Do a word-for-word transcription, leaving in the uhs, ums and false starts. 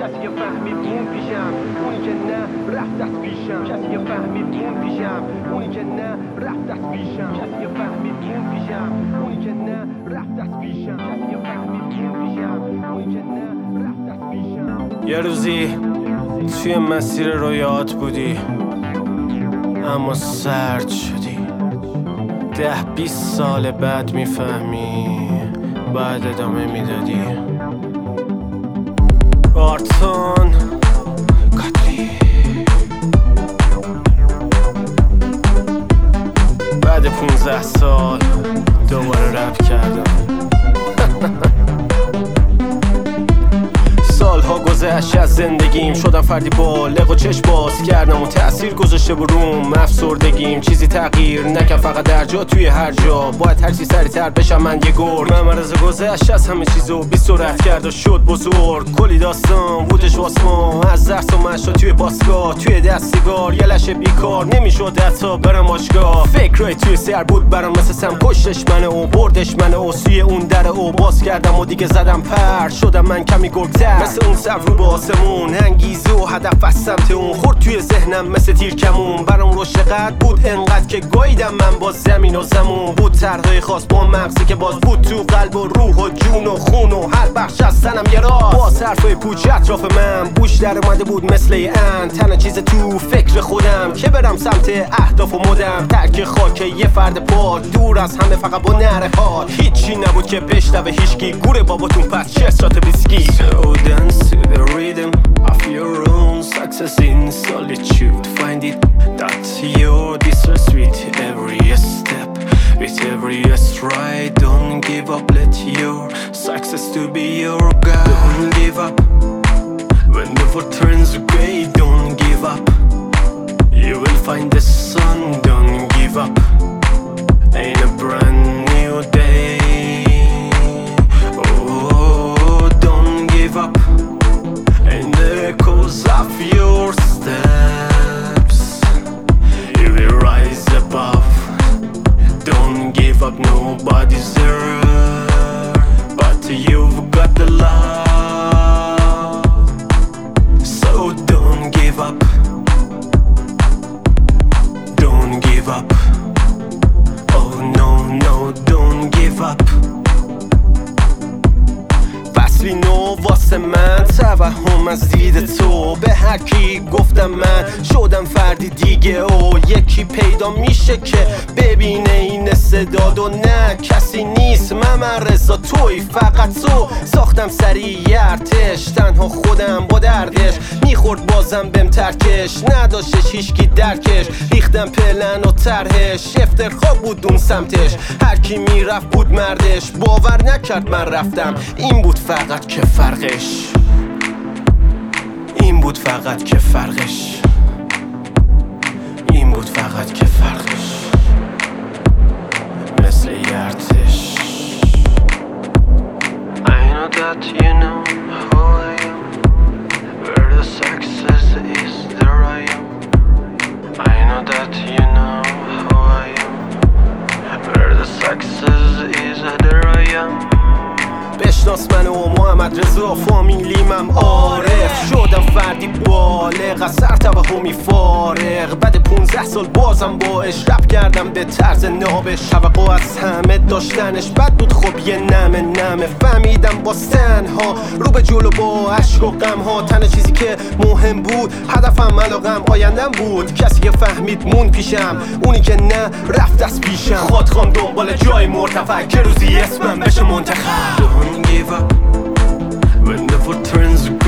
کسی فهمید مون پیشم، اونی که نه رفت از پیشم. کسی فهمید مون پیشم، اونی که نه رفت از پیشم. کسی فهمید مون پیشم، اونی که نه رفت از پیشم. کسی فهمید مون پیشم، اونی که نه رفت از پیشم. یه روزی توی مسیر رویات بودی اما سرد شدی. ده بیست سال بعد میفهمی بعد ادامه میدادی. آرتون کاتری بعد پونزده سال دوباره رپ کردم. سالها گذشت از زندگیم، شدم فردی بالغ و چشم باز کردم و تأثیر گذاشته بروم افسردگیم. چیزی تغییر نکرد فقط در جا توی هر جا. باید هرچی سریع‌تر بشم من یه گرگ. من مرز گذشت از همه چیزو بی سرعت کرد و شد بزرگ. کلی داستان بودش واسما، از درس و مشا توی باسگاه، توی دست سیگار یه لشه بیکار. نمیشد حتی برم آشگاه. فکرای توی سر بود برام مثل سم، کشتش منه و بردش منه و سوی اون در و باز کردم و دیگه زدم پر. شدم من کمی گرگ‌تر مثل اون سر رو به آسمون. انگیزه و هدف از سمت اون خورد توی ذهنم مثل تیر کمون. برام روشقت بود انقدر که گاییدم من با زمین و زمون. بود طرحهای خاص با مغزی که باز بود تو قلب و روح و جون و خون و هر بخش از تنم یه راز. با حرفای پوچ اطراف من بوش در اومده بود مثل ان. تنها چیز تو فکر خودم که برم سمت اهداف و مدم. ترک خاک یه فرد پاک دور از همه فقط با نره ها. هیچی نبود که بشنوه هیچکی. گوره باباتون پس چه شات بیسکی. So dance to the rhythm of your own success in solitude. Find it that you're distressed with every step, with every stride. Don't give up, let your success to be your guide. Don't give up when the world turns gray. Don't give up, you will find the sun. Don't give up in a brand new day. Oh, don't give up in the echoes of your steps. You will rise above. Don't give up, nobody's there, but you've got the love. So don't give up, don't give up. Oh no, no, don't give up. فصلی نو واسه من، توهم از دید تو. به هر کی گفتم من شدم فردی دیگه و یکی پیدا میشه که ببینه این استعداد و نه کسی نیست. من رضا توی فقط تو. ساختم سریع ارتش تنها خودم با دردش. میخورد بازم بهم ترکش نداشتش هیچکی درکش. ریختم پلن و طرحش افتخار بود اون سمتش. هر کی میرفت بود مردش باور نکرد من رفتم. این بود فقط که فرقش، این بود فقط که فرقش، این بود فقط که فرقش. مثل ارتش. I know that you know who I am. Where the success is, there I am. I know that you know who I am. Where the success is, there I am. بشناس من و محمد رضا فامیلیمم عارف. شدم فردی بالغ از سر توهمی فارغ. بعد پونزده سال بازم باش رپ کردم به طرز نابش. توقع از همه داشتنش بد بود خب یه نمه نمه. فهمیدم با تنها رو به جلو با عشق و غم ها. تنها چیزی که مهم بود هدفم علاقم آیندم بود. کسی که فهمید مون پیشم، اونی که نه رفت از پیشم. خودخوام دنبال جای مرتفع که روزی اسمم بشه منتخب. Don't give up when the world turns